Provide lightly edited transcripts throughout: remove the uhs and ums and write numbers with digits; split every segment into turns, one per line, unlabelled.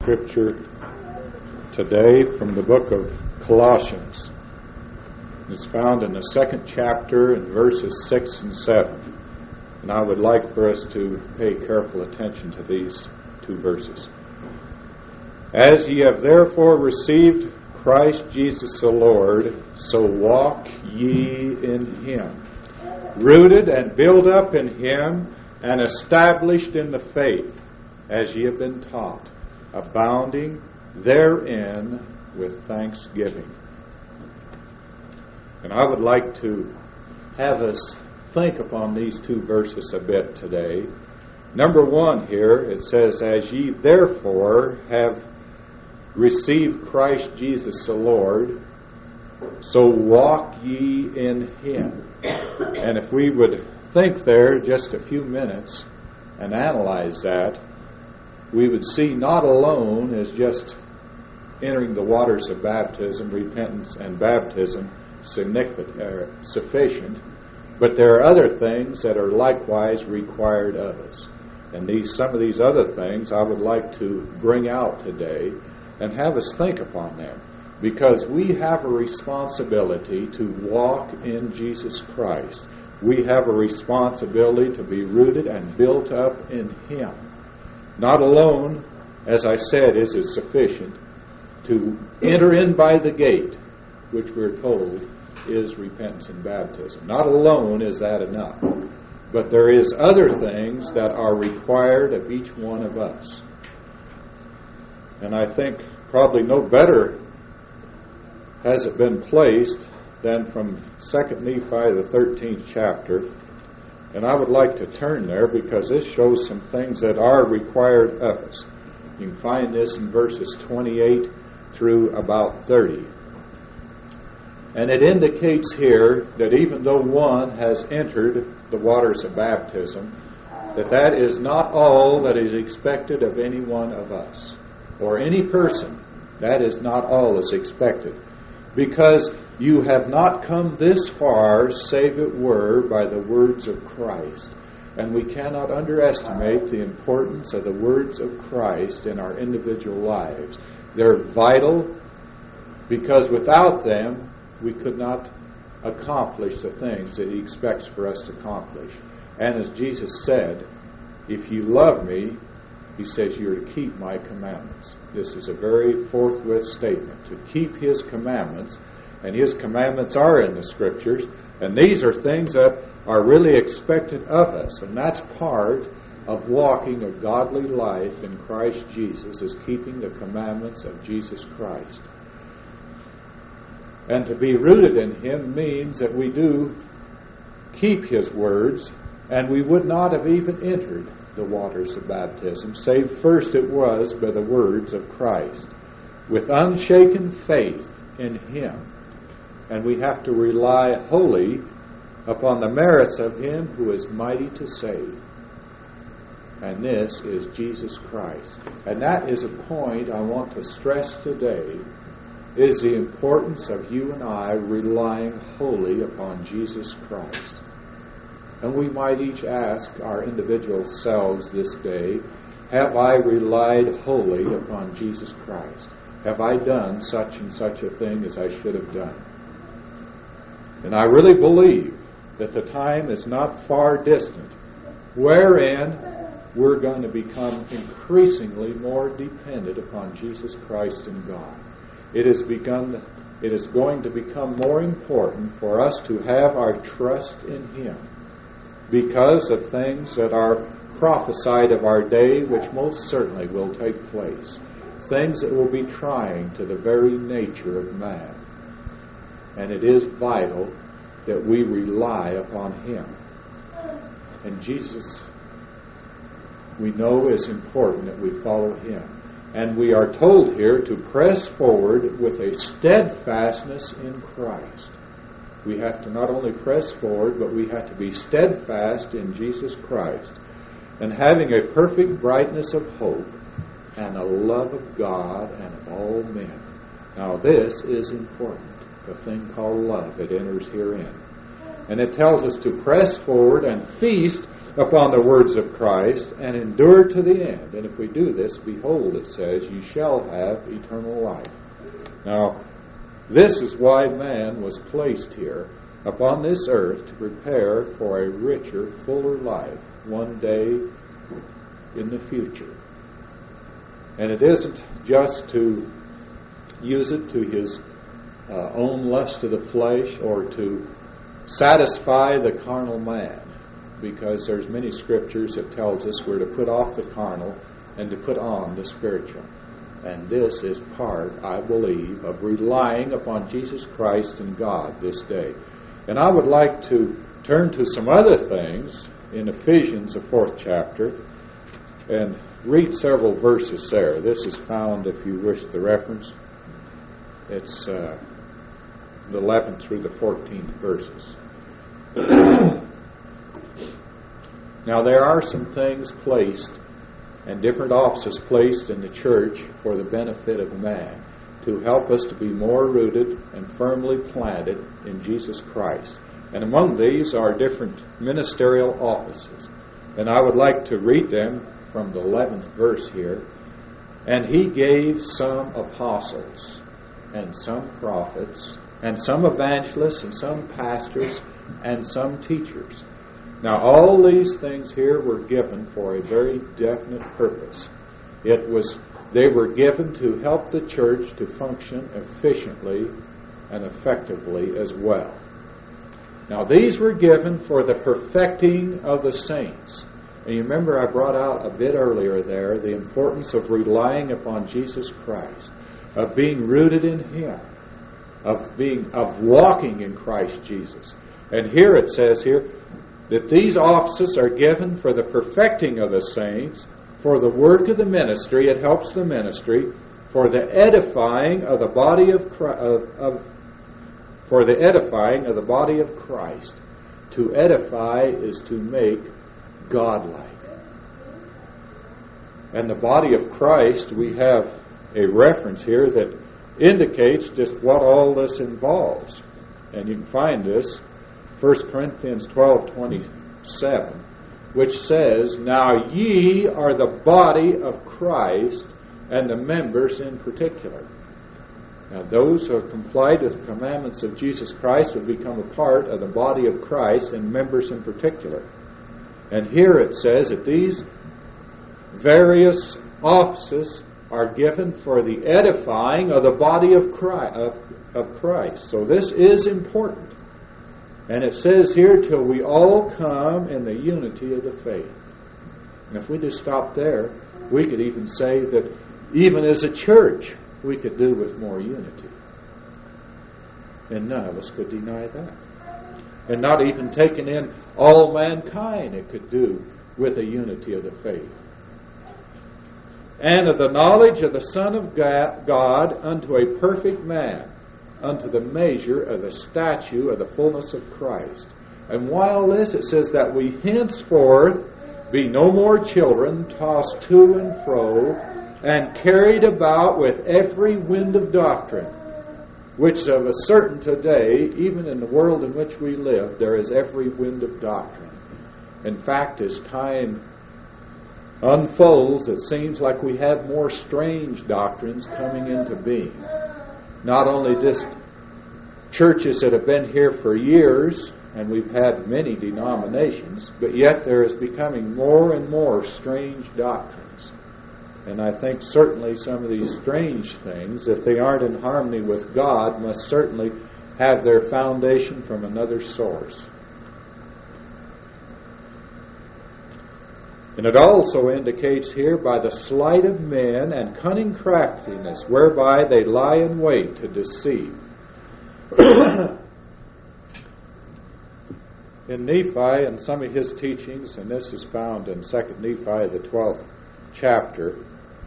Scripture today from the book of Colossians. It's found in the second chapter in verses 6 and 7. And I would like for us to pay careful attention to these two verses. As ye have therefore received Christ Jesus the Lord, so walk ye in him, rooted and built up in him, and established in the faith, as ye have been taught, abounding therein with thanksgiving. And I would like to have us think upon these two verses a bit today. Number one here, it says, as ye therefore have received Christ Jesus the Lord, so walk ye in him. And if we would think there just a few minutes and analyze that, we would see not alone as just entering the waters of baptism, repentance, and baptism sufficient, but there are other things that are likewise required of us. And some of these other things I would like to bring out today and have us think upon them, because we have a responsibility to walk in Jesus Christ. We have a responsibility to be rooted and built up in him. Not alone, as I said, is it sufficient to enter in by the gate, which we're told is repentance and baptism. Not alone is that enough. But there is other things that are required of each one of us. And I think probably no better has it been placed than from 2 Nephi, the 13th chapter. And I would like to turn there because this shows some things that are required of us. You can find this in verses 28 through about 30. And it indicates here that even though one has entered the waters of baptism, that is not all that is expected of any one of us, or any person. That is not all is expected. Because you have not come this far, save it were by the words of Christ. And we cannot underestimate the importance of the words of Christ in our individual lives. They're vital, because without them, we could not accomplish the things that he expects for us to accomplish. And as Jesus said, if you love me, he says you're to keep my commandments. This is a very forthwith statement, to keep his commandments. And his commandments are in the Scriptures. And these are things that are really expected of us. And that's part of walking a godly life in Christ Jesus, is keeping the commandments of Jesus Christ. And to be rooted in him means that we do keep his words, and we would not have even entered the waters of baptism, save first it was by the words of Christ, with unshaken faith in him. And we have to rely wholly upon the merits of him who is mighty to save. And this is Jesus Christ. And that is a point I want to stress today, is the importance of you and I relying wholly upon Jesus Christ. And we might each ask our individual selves this day, have I relied wholly upon Jesus Christ? Have I done such and such a thing as I should have done? And I really believe that the time is not far distant wherein we're going to become increasingly more dependent upon Jesus Christ and God. It is going to become more important for us to have our trust in him, because of things that are prophesied of our day, which most certainly will take place. Things that will be trying to the very nature of man. And it is vital that we rely upon him. And Jesus, we know, is important that we follow him. And we are told here to press forward with a steadfastness in Christ. We have to not only press forward, but we have to be steadfast in Jesus Christ, and having a perfect brightness of hope and a love of God and of all men. Now this is important, the thing called love. It enters herein. And it tells us to press forward and feast upon the words of Christ, and endure to the end. And if we do this, behold, it says, you shall have eternal life. Now, this is why man was placed here upon this earth to prepare for a richer, fuller life one day in the future. And it isn't just to use it to his own lust of the flesh or to satisfy the carnal man, because there's many scriptures that tells us we're to put off the carnal and to put on the spiritual. And this is part, I believe, of relying upon Jesus Christ and God this day. And I would like to turn to some other things in Ephesians, the 4th chapter, and read several verses there. This is found, if you wish the reference, it's the 11th through the 14th verses. Now, there are some things placed and different offices placed in the church for the benefit of man, to help us to be more rooted and firmly planted in Jesus Christ. And among these are different ministerial offices. And I would like to read them from the 11th verse here. And he gave some apostles, and some prophets, and some evangelists, and some pastors, and some teachers. Now, all these things here were given for a very definite purpose. They were given to help the church to function efficiently and effectively as well. Now, these were given for the perfecting of the saints. And you remember I brought out a bit earlier there the importance of relying upon Jesus Christ, of being rooted in Him, of walking in Christ Jesus. And here it says here that these offices are given for the perfecting of the saints, for the work of the ministry, it helps the ministry, for the edifying of the body of Christ. To edify is to make godlike. And the body of Christ, we have a reference here that indicates just what all this involves. And you can find this 1 Corinthians 12:27, which says, now ye are the body of Christ, and the members in particular. Now those who have complied with the commandments of Jesus Christ would become a part of the body of Christ, and members in particular. And here it says that these various offices are given for the edifying of the body of Christ. So this is important. And it says here, till we all come in the unity of the faith. And if we just stop there, we could even say that even as a church, we could do with more unity. And none of us could deny that. And not even taking in all mankind, it could do with a unity of the faith. And of the knowledge of the Son of God unto a perfect man, unto the measure of the stature of the fullness of Christ. And while this, it says that we henceforth be no more children, tossed to and fro, and carried about with every wind of doctrine, which of a certain today, even in the world in which we live, there is every wind of doctrine. In fact, as time unfolds, it seems like we have more strange doctrines coming into being. Not only just churches that have been here for years, and we've had many denominations, but yet there is becoming more and more strange doctrines. And I think certainly some of these strange things, if they aren't in harmony with God, must certainly have their foundation from another source. And it also indicates here by the sleight of men and cunning craftiness, whereby they lie in wait to deceive. In Nephi and some of his teachings, and this is found in 2 Nephi, the 12th chapter,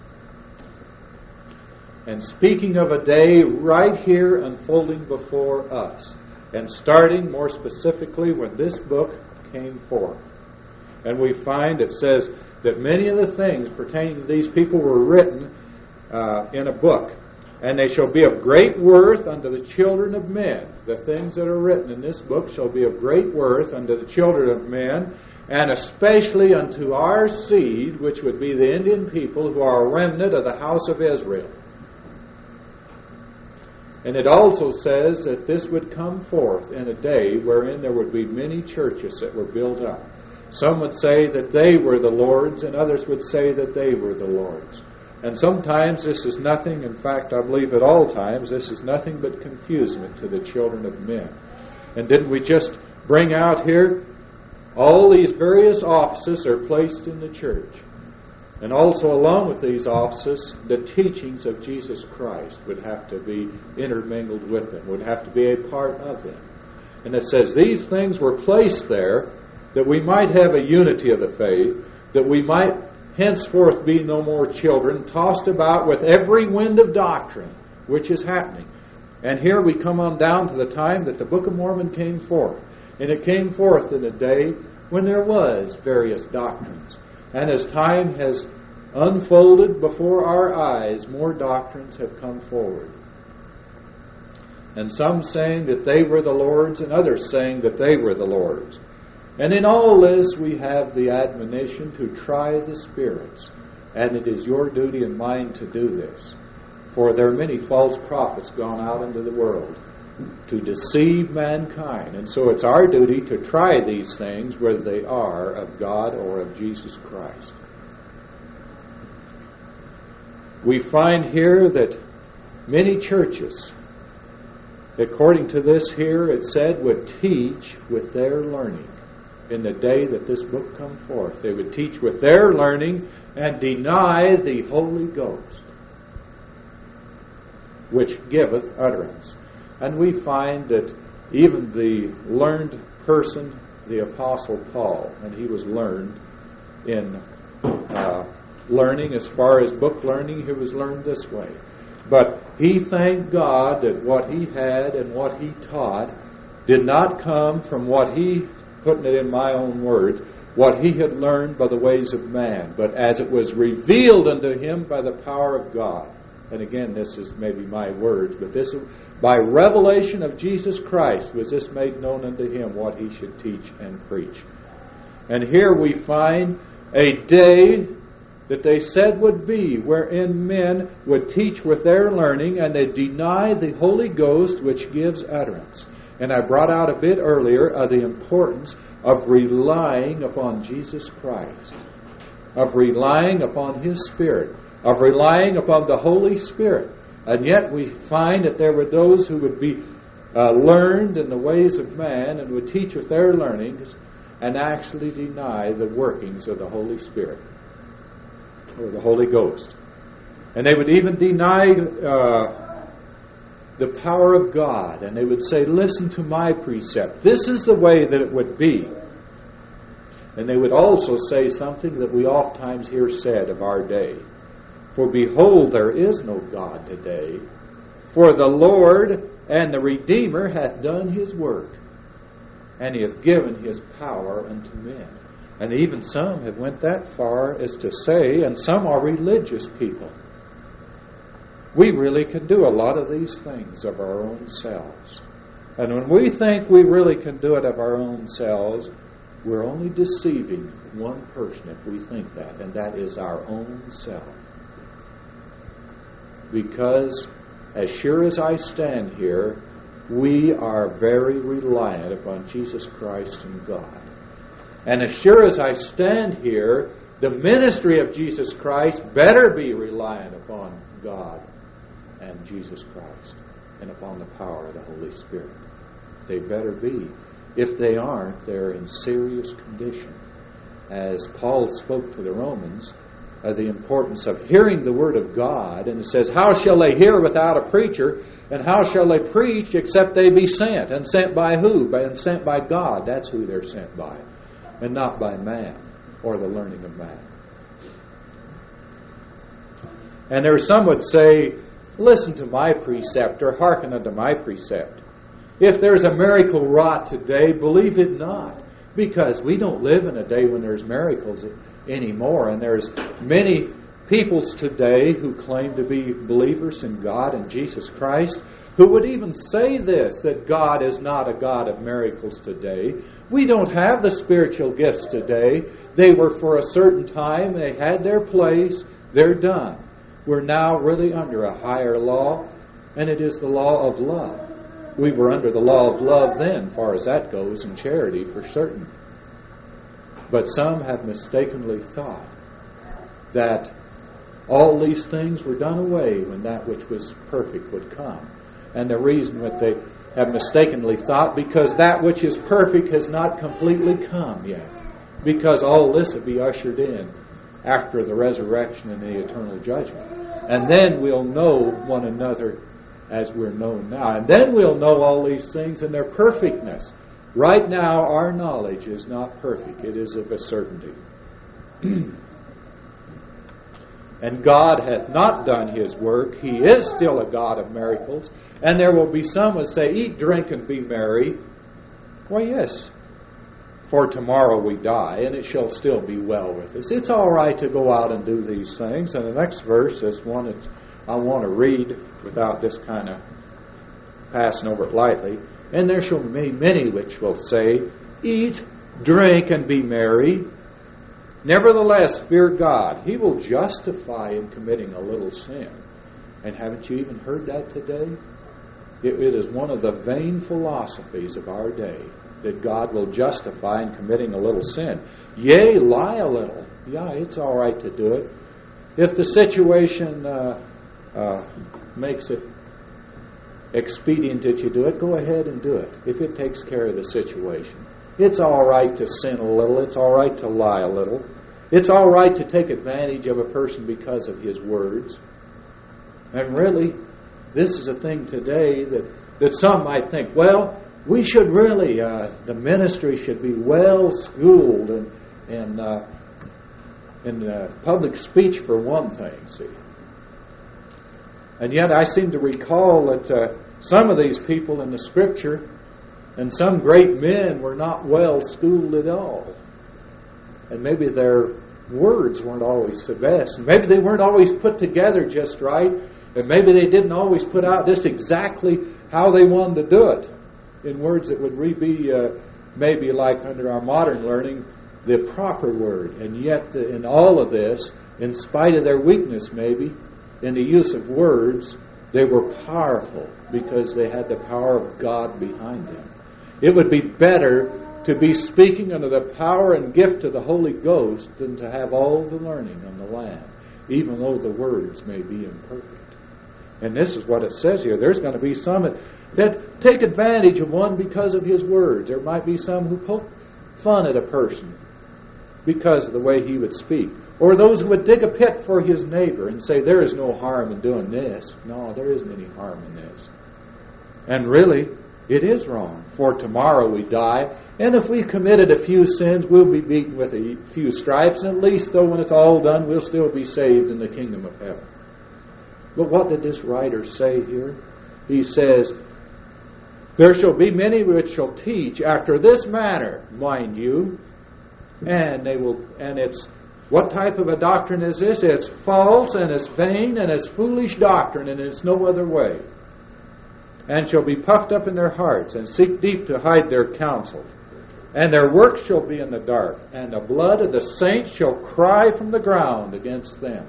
and speaking of a day right here unfolding before us, and starting more specifically when this book came forth. And we find it says that many of the things pertaining to these people were written in a book. And they shall be of great worth unto the children of men. The things that are written in this book shall be of great worth unto the children of men. and especially unto our seed, which would be the Indian people who are a remnant of the house of Israel. And it also says that this would come forth in a day wherein there would be many churches that were built up. Some would say that they were the Lord's, and others would say that they were the Lord's. And sometimes this is nothing, in fact, I believe at all times, this is nothing but confusement to the children of men. And didn't we just bring out here, all these various offices are placed in the church. And also along with these offices, the teachings of Jesus Christ would have to be intermingled with them, would have to be a part of them. And it says these things were placed there that we might have a unity of the faith, that we might henceforth be no more children, tossed about with every wind of doctrine, which is happening. And here we come on down to the time that the Book of Mormon came forth. And it came forth in a day when there was various doctrines. And as time has unfolded before our eyes, more doctrines have come forward. And some saying that they were the Lord's, and others saying that they were the Lord's. And in all this we have the admonition to try the spirits. And it is your duty and mine to do this. For there are many false prophets gone out into the world to deceive mankind. And so it's our duty to try these things, whether they are of God or of Jesus Christ. We find here that many churches, according to this here, it said, would teach with their learning. In the day that this book come forth, they would teach with their learning and deny the Holy Ghost, which giveth utterance. And we find that even the learned person, the Apostle Paul, and he was learned in learning, as far as book learning, he was learned this way. But he thanked God that what he had and what he taught did not come from what he, putting it in my own words, what he had learned by the ways of man, but as it was revealed unto him by the power of God. And again, this is maybe my words, but this, by revelation of Jesus Christ, was this made known unto him what he should teach and preach. And here we find a day that they said would be, wherein men would teach with their learning, and they deny the Holy Ghost, which gives utterance. And I brought out a bit earlier of the importance of relying upon Jesus Christ, of relying upon His Spirit, of relying upon the Holy Spirit. And yet we find that there were those who would be learned in the ways of man and would teach with their learnings and actually deny the workings of the Holy Spirit or the Holy Ghost. And they would even deny the power of God, and they would say, listen to my precept. This is the way that it would be. And they would also say something that we oftentimes hear said of our day. For behold, there is no God today, for the Lord and the Redeemer hath done His work, and He hath given His power unto men. And even some have went that far as to say, and some are religious people, we really can do a lot of these things of our own selves. And when we think we really can do it of our own selves, we're only deceiving one person if we think that, and that is our own self. Because as sure as I stand here, we are very reliant upon Jesus Christ and God. And as sure as I stand here, the ministry of Jesus Christ better be reliant upon God and Jesus Christ and upon the power of the Holy Spirit. They better be. If they aren't, they're in serious condition. As Paul spoke to the Romans, the importance of hearing the Word of God, and it says, how shall they hear without a preacher, and how shall they preach except they be sent? And sent by who? And sent by God. That's who they're sent by, and not by man or the learning of man. And there some would say, listen to my precept, or hearken unto my precept. If there's a miracle wrought today, believe it not, because we don't live in a day when there's miracles anymore, and there's many peoples today who claim to be believers in God and Jesus Christ, who would even say this, that God is not a God of miracles today. We don't have the spiritual gifts today. They were for a certain time. They had their place. They're done. We're now really under a higher law, and it is the law of love. We were under the law of love then, far as that goes, and charity for certain. But some have mistakenly thought that all these things were done away when that which was perfect would come. And the reason that they have mistakenly thought, because that which is perfect has not completely come yet. Because all this will be ushered in after the resurrection and the eternal judgment. And then we'll know one another as we're known now. And then we'll know all these things in their perfectness. Right now, our knowledge is not perfect. It is of a certainty. And God hath not done His work. He is still a God of miracles. And there will be some who say, eat, drink, and be merry. Well, yes, for tomorrow we die, and it shall still be well with us. It's all right to go out and do these things. And the next verse is one that I want to read without just kind of passing over it lightly. And there shall be many which will say, eat, drink, and be merry. Nevertheless, fear God. He will justify in committing a little sin. And haven't you even heard that today? It is one of the vain philosophies of our day, that God will justify in committing a little sin. Yea, lie a little. Yeah, it's all right to do it. If the situation makes it expedient that you do it, go ahead and do it, if it takes care of the situation. It's all right to sin a little. It's all right to lie a little. It's all right to take advantage of a person because of his words. And really, this is a thing today that some might think, well, we should really, the ministry should be well schooled in public speech for one thing, see. And yet I seem to recall that some of these people in the Scripture and some great men were not well schooled at all. And maybe their words weren't always the best. And maybe they weren't always put together just right. And maybe they didn't always put out just exactly how they wanted to do it in words that would be maybe like under our modern learning, the proper word. And yet in all of this, in spite of their weakness maybe, in the use of words, they were powerful because they had the power of God behind them. It would be better to be speaking under the power and gift of the Holy Ghost than to have all the learning on the land, even though the words may be imperfect. And this is what it says here. There's going to be some that take advantage of one because of his words. There might be some who poke fun at a person because of the way he would speak. Or those who would dig a pit for his neighbor and say, there is no harm in doing this. No, there isn't any harm in this. And really, it is wrong. For tomorrow we die. And if we committed a few sins, we'll be beaten with a few stripes. And at least, though, when it's all done, we'll still be saved in the kingdom of heaven. But what did this writer say here? He says, there shall be many which shall teach after this manner, mind you. And it's, what type of a doctrine is this? It's false, and it's vain, and it's foolish doctrine, and it's no other way. And shall be puffed up in their hearts, and seek deep to hide their counsel. And their works shall be in the dark, and the blood of the saints shall cry from the ground against them.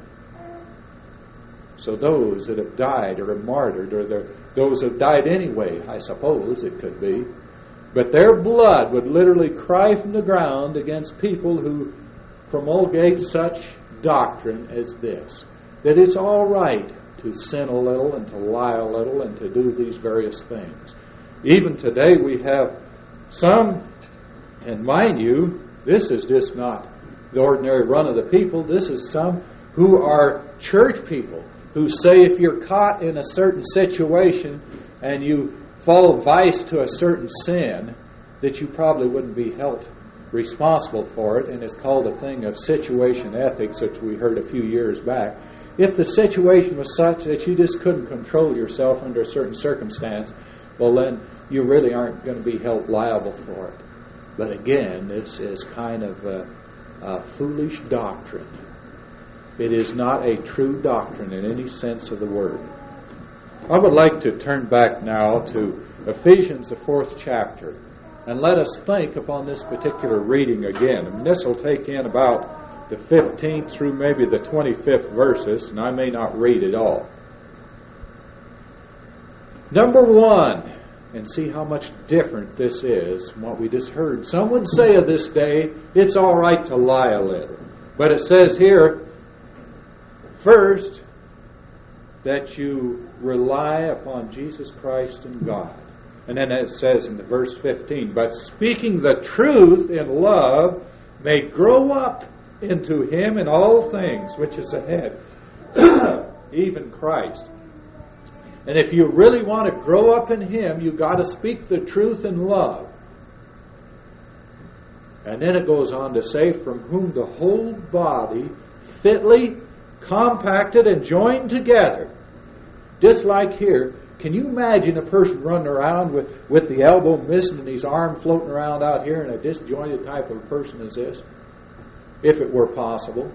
So those that have died or are martyred, or those that have died anyway, I suppose it could be, but their blood would literally cry from the ground against people who promulgate such doctrine as this, that it's all right to sin a little and to lie a little and to do these various things. Even today we have some, and mind you, this is just not the ordinary run of the people. This is some who are church people who say if you're caught in a certain situation and you fall vice to a certain sin, that you probably wouldn't be held responsible for it, and it's called a thing of situation ethics, which we heard a few years back. If the situation was such that you just couldn't control yourself under a certain circumstance, well then you really aren't going to be held liable for it. But again, this is kind of a foolish doctrine. It is not a true doctrine in any sense of the word. I would like to turn back now to Ephesians, the 4th chapter, and let us think upon this particular reading again. And this will take in about the 15th through maybe the 25th verses, and I may not read it all. Number 1, and see how much different this is from what we just heard. Some would say of this day, it's all right to lie a little. But it says here, first, that you rely upon Jesus Christ and God. And then it says in the verse 15, but speaking the truth in love may grow up into Him in all things, which is ahead, even Christ. And if you really want to grow up in Him, you've got to speak the truth in love. And then it goes on to say, from whom the whole body, fitly compacted and joined together. Just like here, can you imagine a person running around with the elbow missing and his arm floating around out here, and a disjointed type of person as this? If it were possible.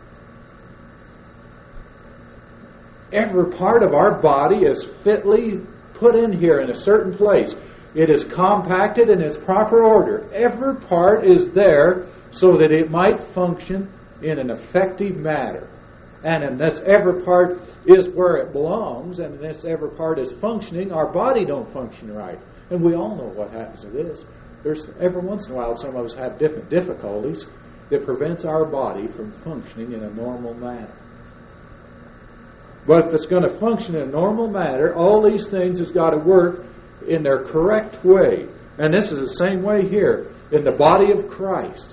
Every part of our body is fitly put in here in a certain place. It is compacted in its proper order. Every part is there so that it might function in an effective manner. And unless every part is where it belongs, and unless every part is functioning, our body don't function right. And we all know what happens to this. There's every once in a while some of us have different difficulties that prevents our body from functioning in a normal manner. But if it's going to function in a normal manner, all these things has got to work in their correct way. And this is the same way here in the body of Christ.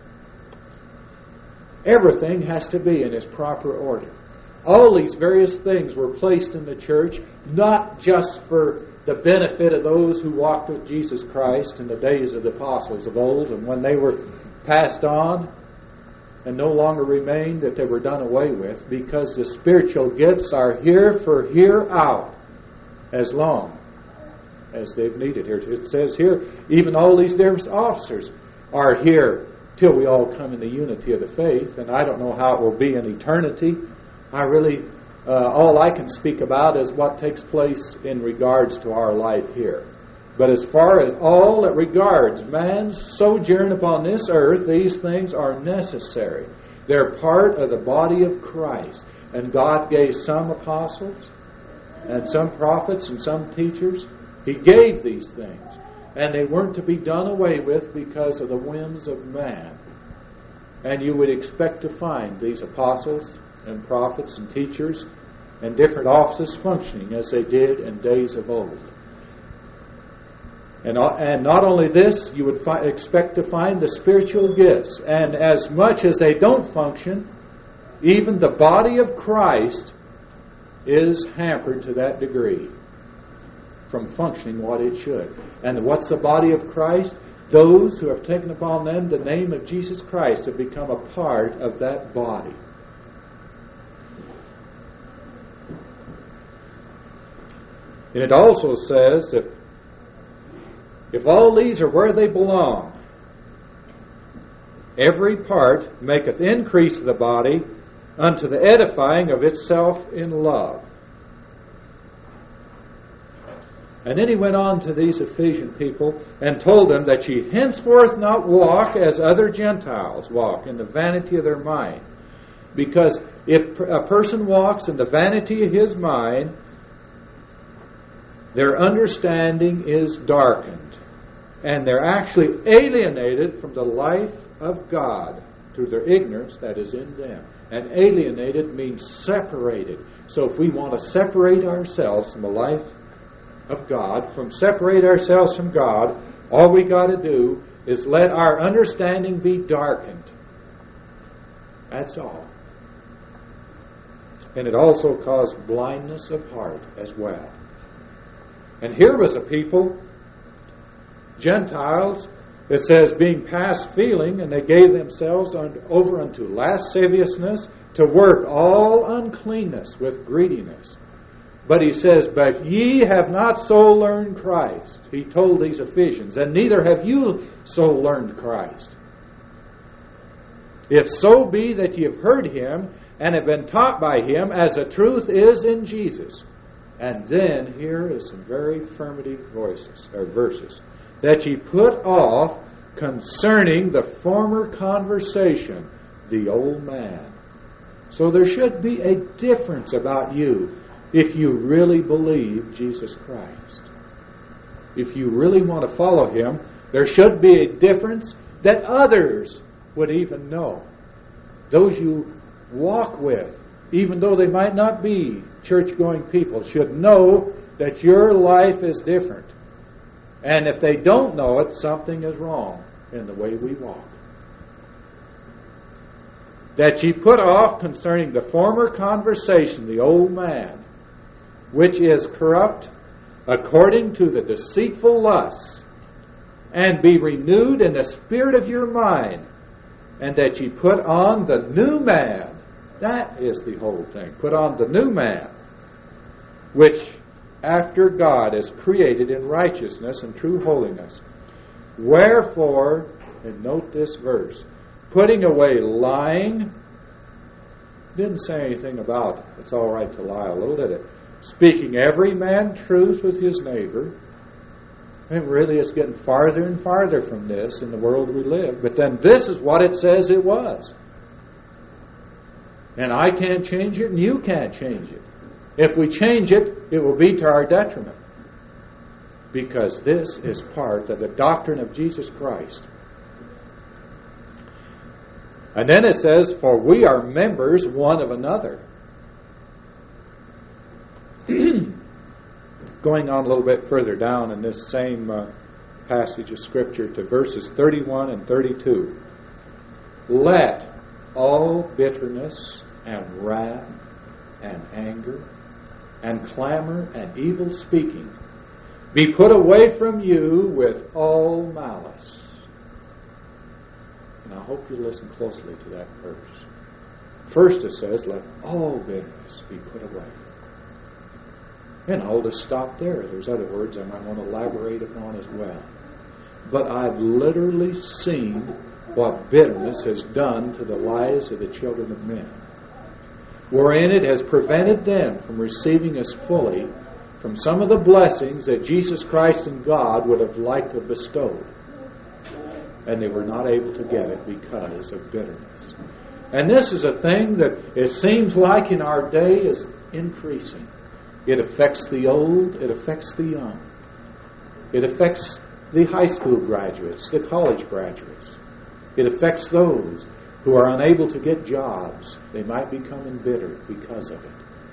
Everything has to be in its proper order. All these various things were placed in the church, not just for the benefit of those who walked with Jesus Christ in the days of the apostles of old, and when they were passed on and no longer remained, that they were done away with, because the spiritual gifts are here for here out, as long as they've needed here. It says here, even all these different officers are here till we all come in the unity of the faith. And I don't know how it will be in eternity. I really, all I can speak about is what takes place in regards to our life here. But as far as all that regards man's sojourn upon this earth, these things are necessary. They're part of the body of Christ. And God gave some apostles, and some prophets, and some teachers. He gave these things. And they weren't to be done away with because of the whims of man. And you would expect to find these apostles and prophets and teachers and different offices functioning as they did in days of old. And not only this, you would expect to find the spiritual gifts. And as much as they don't function, even the body of Christ is hampered to that degree from functioning what it should. And what's the body of Christ? Those who have taken upon them the name of Jesus Christ have become a part of that body. And it also says that if all these are where they belong, every part maketh increase of the body unto the edifying of itself in love. And then he went on to these Ephesian people and told them that ye henceforth not walk as other Gentiles walk, in the vanity of their mind. Because if a person walks in the vanity of his mind, their understanding is darkened. And they're actually alienated from the life of God through their ignorance that is in them. And alienated means separated. So if we want to separate ourselves from the life of God, separate ourselves from God, all we got to do is let our understanding be darkened. That's all. And it also caused blindness of heart as well. And here was a people, Gentiles, it says, being past feeling, and they gave themselves over unto lasciviousness, to work all uncleanness with greediness. But he says, but ye have not so learned Christ. He told these Ephesians, and neither have you so learned Christ. If so be that ye have heard him, and have been taught by Him as the truth is in Jesus. And then here is some very affirmative verses. That ye put off concerning the former conversation, the old man. So there should be a difference about you if you really believe Jesus Christ. If you really want to follow Him, there should be a difference that others would even know. Those you walk with, even though they might not be church-going people, should know that your life is different. And if they don't know it, something is wrong in the way we walk. That ye put off concerning the former conversation, the old man, which is corrupt according to the deceitful lusts, and be renewed in the spirit of your mind, and that ye put on the new man. That is the whole thing. Put on the new man, which after God is created in righteousness and true holiness. Wherefore, and note this verse, putting away lying, didn't say anything about it's all right to lie a little, did it? Speaking every man truth with his neighbor. And really it's getting farther and farther from this in the world we live. But then this is what it says it was. And I can't change it and you can't change it. If we change it, it will be to our detriment. Because this is part of the doctrine of Jesus Christ. And then it says, for we are members one of another. Going on a little bit further down in this same passage of Scripture to verses 31 and 32. Let all bitterness and wrath and anger and clamor and evil speaking be put away from you with all malice. And I hope you listen closely to that verse. First it says, let all bitterness be put away. And I'll just stop there. There's other words I might want to elaborate upon as well. But I've literally seen what bitterness has done to the lives of the children of men, wherein it has prevented them from receiving us fully from some of the blessings that Jesus Christ and God would have liked to have bestowed. And they were not able to get it because of bitterness. And this is a thing that it seems like in our day is increasing. It affects the old, it affects the young. It affects the high school graduates, the college graduates. It affects those who are unable to get jobs. They might become embittered because of it.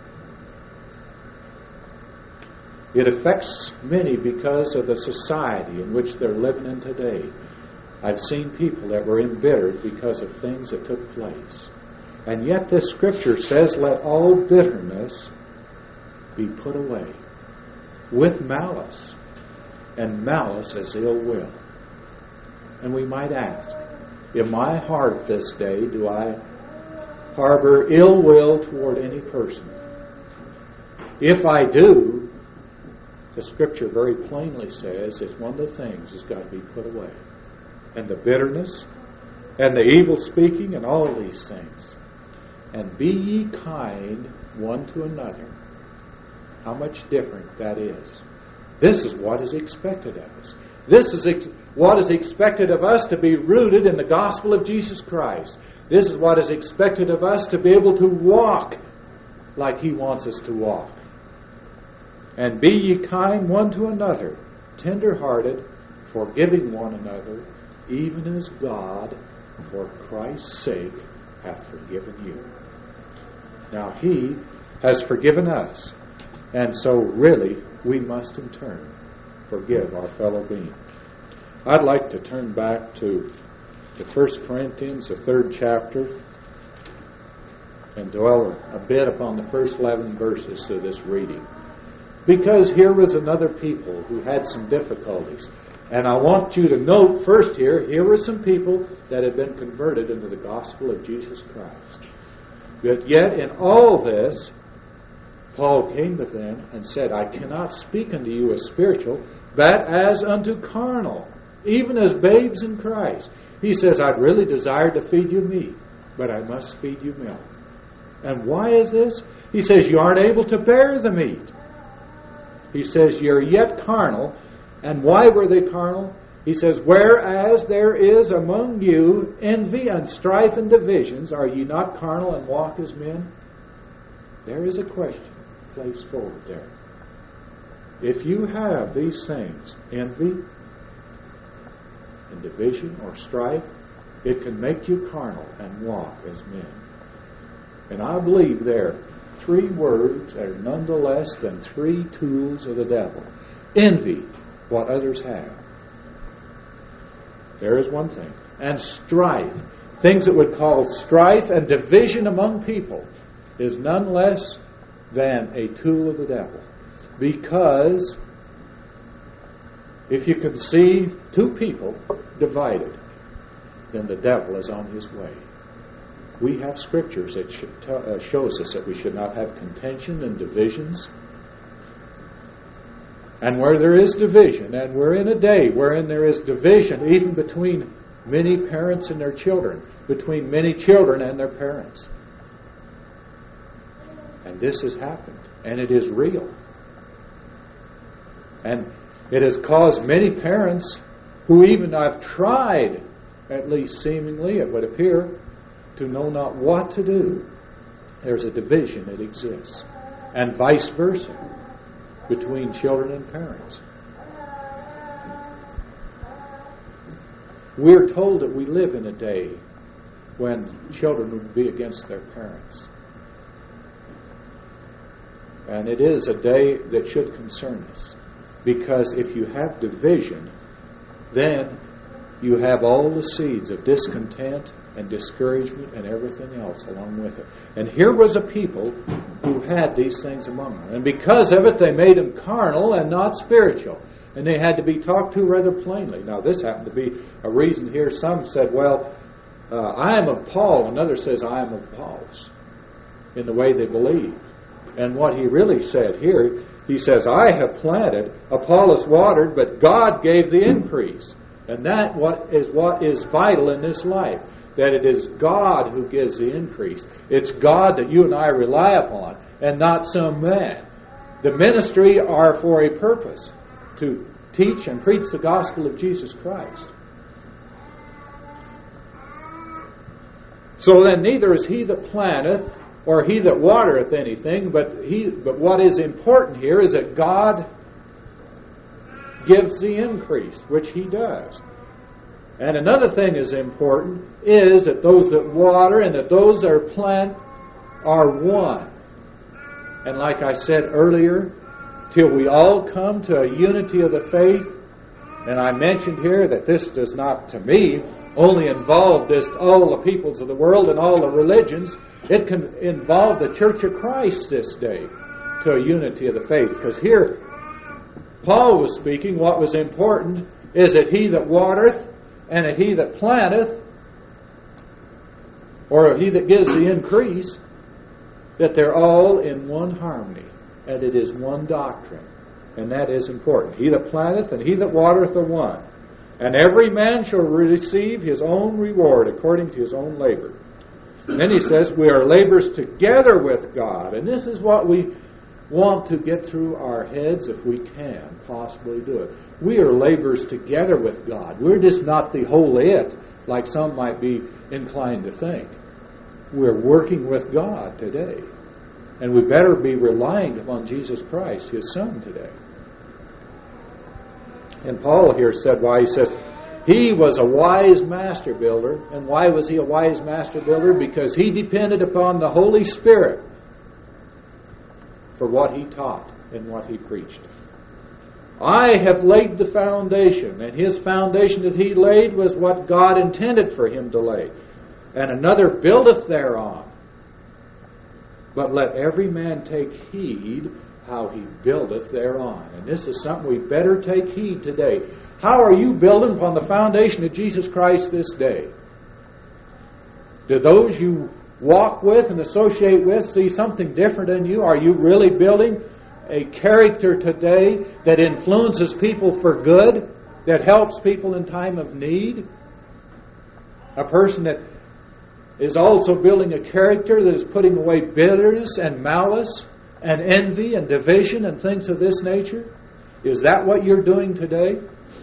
It affects many because of the society in which they're living in today. I've seen people that were embittered because of things that took place. And yet this Scripture says, let all bitterness be put away with malice. And malice is ill will. And we might ask, in my heart this day, do I harbor ill will toward any person? If I do, the Scripture very plainly says it's one of the things that's got to be put away. And the bitterness, and the evil speaking, and all of these things. And be ye kind one to another. How much different that is. This is what is expected of us. This is what is expected of us to be rooted in the gospel of Jesus Christ. This is what is expected of us to be able to walk like He wants us to walk. And be ye kind one to another, tender-hearted, forgiving one another, even as God, for Christ's sake, hath forgiven you. Now He has forgiven us. And so really, we must in turn forgive our fellow being. I'd like to turn back to the 1 Corinthians, the 3rd chapter, and dwell a bit upon the first 11 verses of this reading. Because here was another people who had some difficulties. And I want you to note first here were some people that had been converted into the gospel of Jesus Christ. But yet in all this, Paul came to them and said, I cannot speak unto you as spiritual, but as unto carnal, even as babes in Christ. He says, I'd really desire to feed you meat, but I must feed you milk. And why is this? He says, you aren't able to bear the meat. He says, you're yet carnal. And why were they carnal? He says, whereas there is among you envy and strife and divisions, are ye not carnal and walk as men? There is a question placed forward there. If you have these things, envy and division or strife, it can make you carnal and walk as men. And I believe there are 3 words that are none the less than 3 tools of the devil. Envy, what others have. There is one thing. And strife, things that would call strife and division among people, is none less than a tool of the devil. Because if you can see 2 people divided, then the devil is on his way. We have scriptures that shows us that we should not have contention and divisions. And where there is division, and we're in a day wherein there is division even between many parents and their children, between many children and their parents. And this has happened, and it is real. And it has caused many parents who even have tried, at least seemingly it would appear, to know not what to do. There's a division that exists. And vice versa, between children and parents. We're told that we live in a day when children would be against their parents. And it is a day that should concern us. Because if you have division, then you have all the seeds of discontent and discouragement and everything else along with it. And here was a people who had these things among them. And because of it, they made them carnal and not spiritual. And they had to be talked to rather plainly. Now, this happened to be a reason here. Some said, well, I am of Paul. Another says, I am of Apollos, in the way they believed. And what he really said here, he says, I have planted, Apollos watered, but God gave the increase. And that what is vital in this life. That it is God who gives the increase. It's God that you and I rely upon, and not some man. The ministry are for a purpose, to teach and preach the gospel of Jesus Christ. So then neither is he that planteth or he that watereth anything, but what is important here is that God gives the increase, which he does. And another thing is important is that those that water and that those that are plant are one. And like I said earlier, till we all come to a unity of the faith, and I mentioned here that this does not, to me, only involve just all the peoples of the world and all the religions. It can involve the Church of Christ this day to a unity of the faith. Because here, Paul was speaking, what was important is that he that watereth and that he that planteth, or he that gives the increase, that they're all in one harmony, and it is one doctrine, and that is important. He that planteth and he that watereth are one, and every man shall receive his own reward according to his own labor. And then he says, we are laborers together with God, and this is what we want to get through our heads if we can possibly do it. We are laborers together with God. We're just not the whole it, like some might be inclined to think. We're working with God today. And we better be relying upon Jesus Christ, His Son, today. And Paul here said why he says, he was a wise master builder. And why was he a wise master builder? Because he depended upon the Holy Spirit for what he taught and what he preached. I have laid the foundation, and his foundation that he laid was what God intended for him to lay. And another buildeth thereon. But let every man take heed how he buildeth thereon. And this is something we better take heed today. How are you building upon the foundation of Jesus Christ this day? Do those you walk with and associate with see something different in you? Are you really building a character today that influences people for good, that helps people in time of need? A person that is also building a character that is putting away bitterness and malice and envy and division and things of this nature? Is that what you're doing today?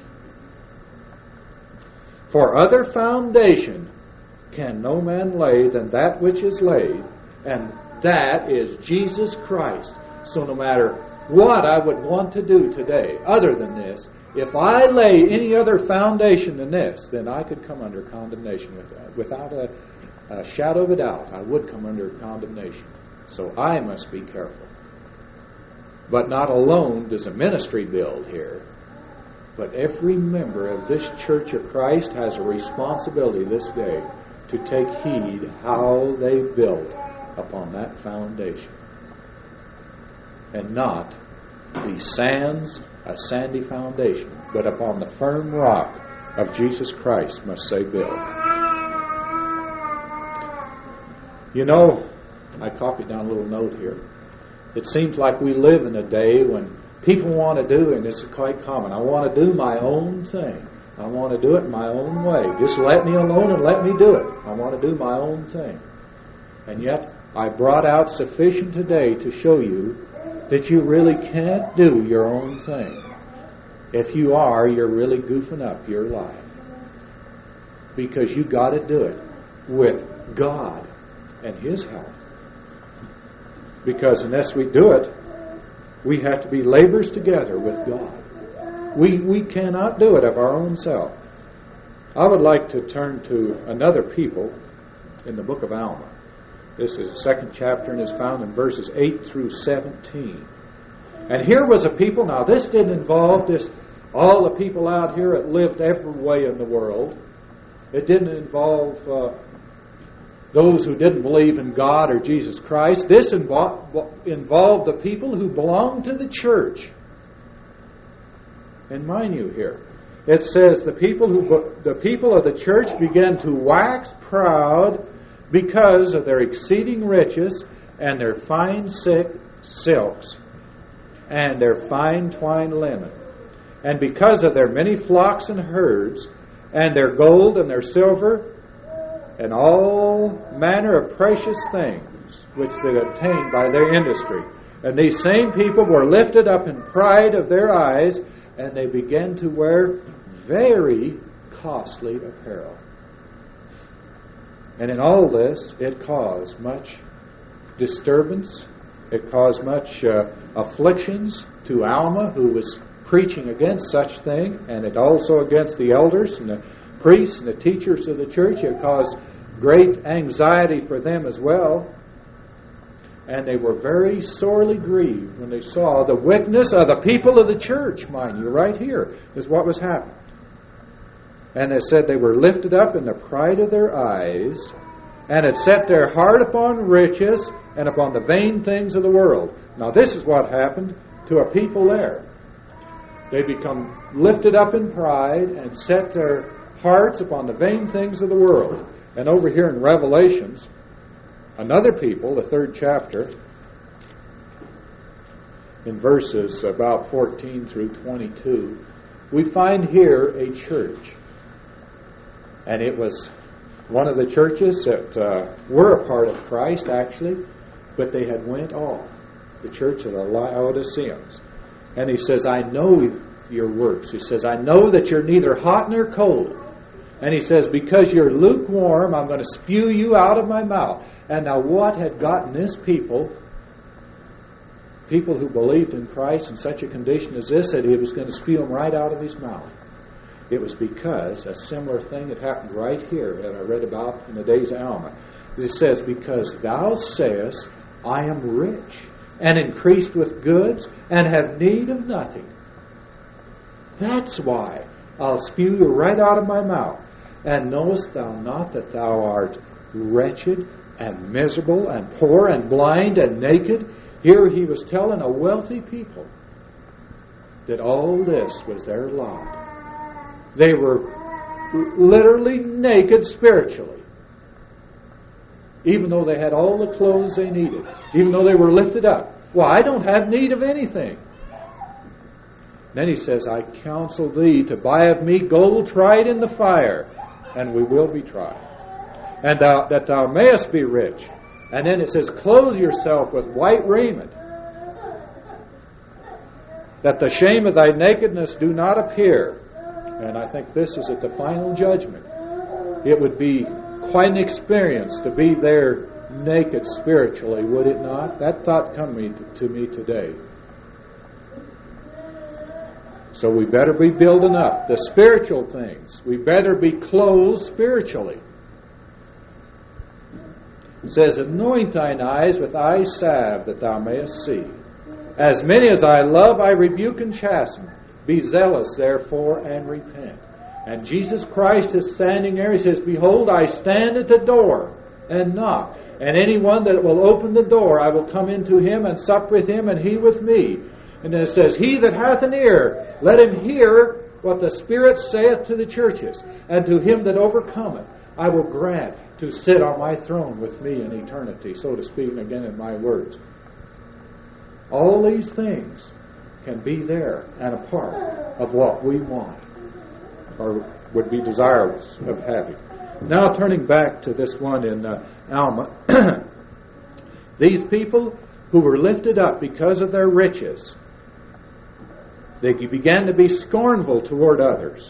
For other foundation can no man lay than that which is laid, and that is Jesus Christ. So no matter what I would want to do today, other than this, if I lay any other foundation than this, then I could come under condemnation without a shadow of a doubt. I would come under condemnation. So I must be careful. But not alone does a ministry build here, but every member of this Church of Christ has a responsibility this day to take heed how they build upon that foundation, and not the sands, a sandy foundation, but upon the firm rock of Jesus Christ must they build. You know, I copied down a little note here. It seems like we live in a day when people want to do, and this is quite common, I want to do my own thing. I want to do it my own way. Just let me alone and let me do it. I want to do my own thing. And yet, I brought out sufficient today to show you that you really can't do your own thing. If you are, you're really goofing up your life. Because you got to do it with God and His help. Because unless we do it, we have to be laborers together with God. We cannot do it of our own self. I would like to turn to another people in the book of Alma. This is the 2nd chapter and is found in verses 8 through 17. And here was a people, now this didn't involve just all the people out here that lived every way in the world. It didn't involve those who didn't believe in God or Jesus Christ. This involved the people who belonged to the church. And mind you here, it says the people of the church began to wax proud because of their exceeding riches and their fine silks and their fine twined linen, and because of their many flocks and herds, and their gold and their silver, and all manner of precious things which they obtained by their industry. And these same people were lifted up in pride of their eyes, and they began to wear very costly apparel. And in all this, it caused much disturbance. It caused much afflictions to Alma, who was preaching against such thing, and it also against the elders and the priests and the teachers of the church. It caused great anxiety for them as well. And they were very sorely grieved when they saw the wickedness of the people of the church, mind you, right here is what was happening. And they said they were lifted up in the pride of their eyes, and had set their heart upon riches and upon the vain things of the world. Now this is what happened to a people there. They become lifted up in pride and set their hearts upon the vain things of the world. And over here in Revelations, another people, the 3rd chapter, in verses about 14 through 22, we find here a church. And it was one of the churches that were a part of Christ, actually, but they had went off. The church of the Laodiceans. And he says, I know your works. He says, I know that you're neither hot nor cold. And he says, because you're lukewarm, I'm going to spew you out of my mouth. And now what had gotten this people who believed in Christ in such a condition as this, that he was going to spew them right out of his mouth? It was because a similar thing had happened right here that I read about in the days of Alma. It says, because thou sayest, I am rich, and increased with goods, and have need of nothing. That's why I'll spew you right out of my mouth. And knowest thou not that thou art wretched, and miserable, and poor, and blind, and naked? Here he was telling a wealthy people that all this was their lot. They were literally naked spiritually. Even though they had all the clothes they needed. Even though they were lifted up. Well, I don't have need of anything. Then he says, I counsel thee to buy of me gold tried in the fire, and we will be tried. and that thou mayest be rich. And then it says, clothe yourself with white raiment, that the shame of thy nakedness do not appear. And I think this is at the final judgment. It would be quite an experience to be there naked spiritually, would it not? That thought come to me today. So we better be building up the spiritual things. We better be clothed spiritually. It says, anoint thine eyes with eye salve, that thou mayest see. As many as I love, I rebuke and chasten. Be zealous, therefore, and repent. And Jesus Christ is standing there. He says, behold, I stand at the door and knock. And anyone that will open the door, I will come into him and sup with him, and he with me. And then it says, he that hath an ear, let him hear what the Spirit saith to the churches. And to him that overcometh, I will grant to sit on my throne with me in eternity, so to speak, again in my words. All these things can be there and a part of what we want or would be desirous of having. Now turning back to this one in Alma. These people who were lifted up because of their riches, they began to be scornful toward others.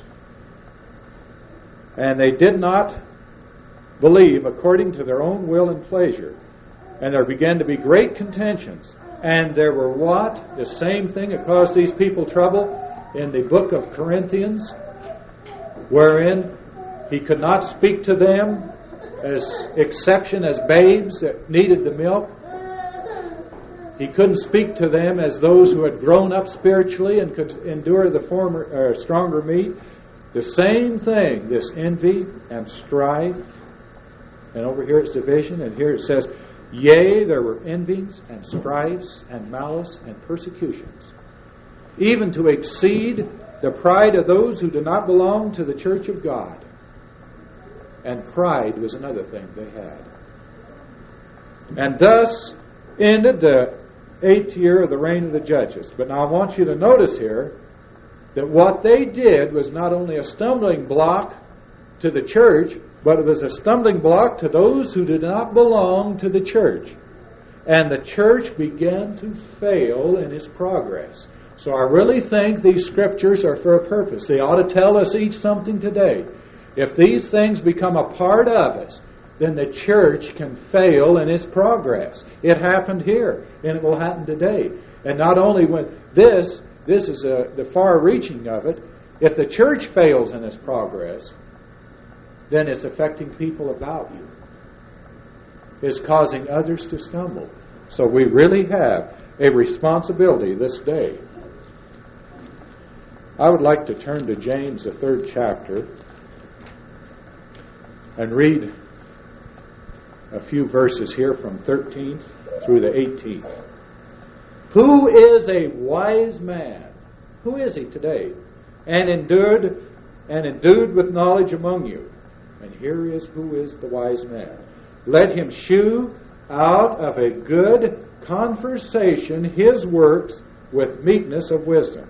And they did not believe according to their own will and pleasure. And there began to be great contentions. And there were what? The same thing that caused these people trouble in the book of Corinthians, wherein he could not speak to them as exception as babes that needed the milk. He couldn't speak to them as those who had grown up spiritually and could endure the stronger meat. The same thing, this envy and strife. And over here it's division, and here it says, yea, there were envyings and strifes and malice and persecutions, even to exceed the pride of those who do not belong to the church of God. And pride was another thing they had. And thus ended the 8th year of the reign of the judges. But now I want you to notice here that what they did was not only a stumbling block to the church, but it was a stumbling block to those who did not belong to the church. And the church began to fail in its progress. So I really think these scriptures are for a purpose. They ought to tell us each something today. If these things become a part of us, then the church can fail in its progress. It happened here, and it will happen today. And not only when this is the far-reaching of it, if the church fails in its progress, then it's affecting people about you. It's causing others to stumble. So we really have a responsibility this day. I would like to turn to James, the 3rd chapter, and read a few verses here from 13th through the 18th. Who is a wise man? Who is he today? And endued with knowledge among you. And here is who is the wise man. Let him shew out of a good conversation his works with meekness of wisdom.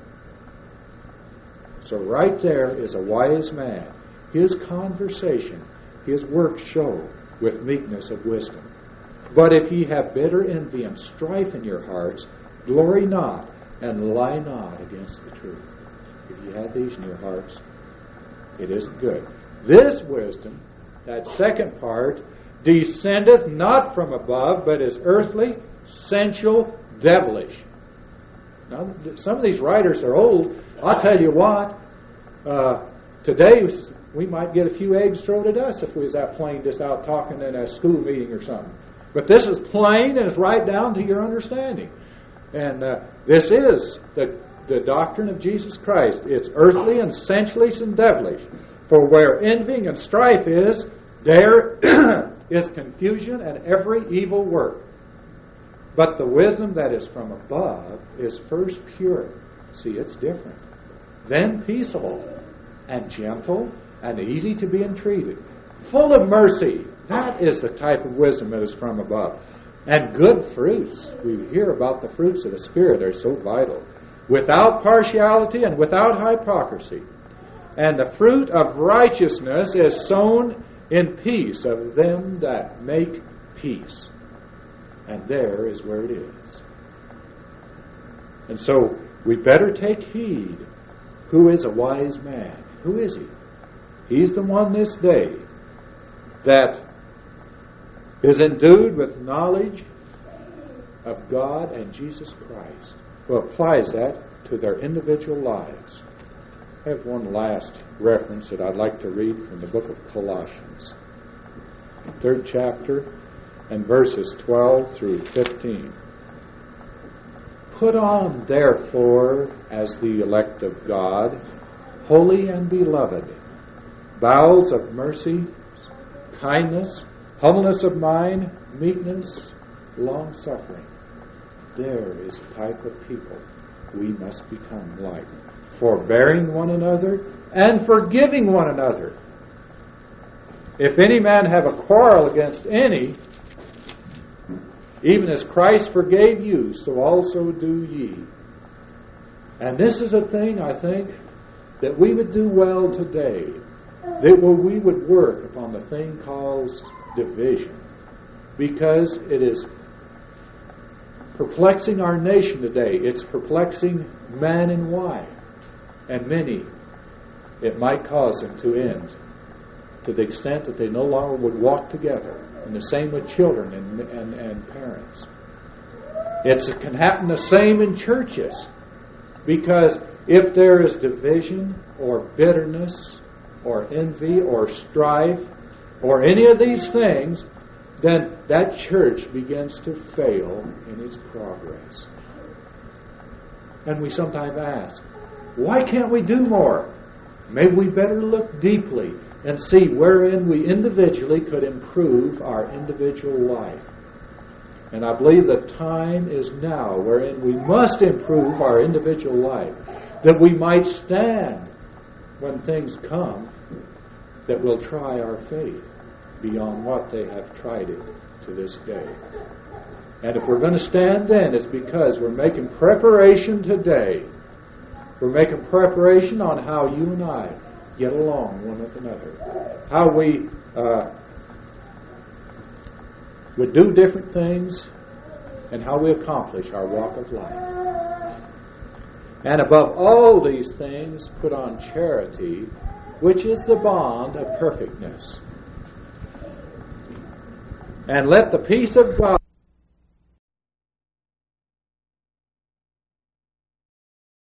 So right there is a wise man. His conversation, his works show with meekness of wisdom. But if ye have bitter envy and strife in your hearts, glory not and lie not against the truth. If you have these in your hearts, it isn't good. This wisdom, that second part, descendeth not from above, but is earthly, sensual, devilish. Now, some of these writers are old. I'll tell you what, today we might get a few eggs thrown at us if we was that plain just out talking in a school meeting or something. But this is plain and it's right down to your understanding. And this is the doctrine of Jesus Christ. It's earthly and sensuous and devilish. For where envying and strife is, there is confusion and every evil work. But the wisdom that is from above is first pure. See, it's different. Then peaceable and gentle and easy to be entreated, full of mercy. That is the type of wisdom that is from above. And good fruits. We hear about the fruits of the Spirit. They're so vital. Without partiality and without hypocrisy. And the fruit of righteousness is sown in peace of them that make peace. And there is where it is. And so we better take heed. Who is a wise man? Who is he? He's the one this day that is endued with knowledge of God and Jesus Christ, who applies that to their individual lives. I have one last reference that I'd like to read from the book of Colossians, 3rd chapter, and verses 12 through 15. Put on, therefore, as the elect of God, holy and beloved, bowels of mercy, kindness, humbleness of mind, meekness, long-suffering. There is a type of people we must become like, forbearing one another and forgiving one another. If any man have a quarrel against any, even as Christ forgave you, so also do ye. And this is a thing, I think, that we would do well today, that we would work upon the thing called division, because it is perplexing our nation today. It's perplexing man and wife, and many it might cause them to end to the extent that they no longer would walk together. And the same with children and parents. It can happen the same in churches, because if there is division or bitterness or envy or strife or any of these things, then that church begins to fail in its progress. And we sometimes ask, why can't we do more? Maybe we better look deeply and see wherein we individually could improve our individual life. And I believe the time is now wherein we must improve our individual life, that we might stand when things come that will try our faith beyond what they have tried it to this day. And if we're going to stand then, it's because we're making preparation today. We're making preparation on how you and I get along one with another. How we would do different things, and how we accomplish our walk of life. And above all these things, put on charity, which is the bond of perfectness. And let the peace of God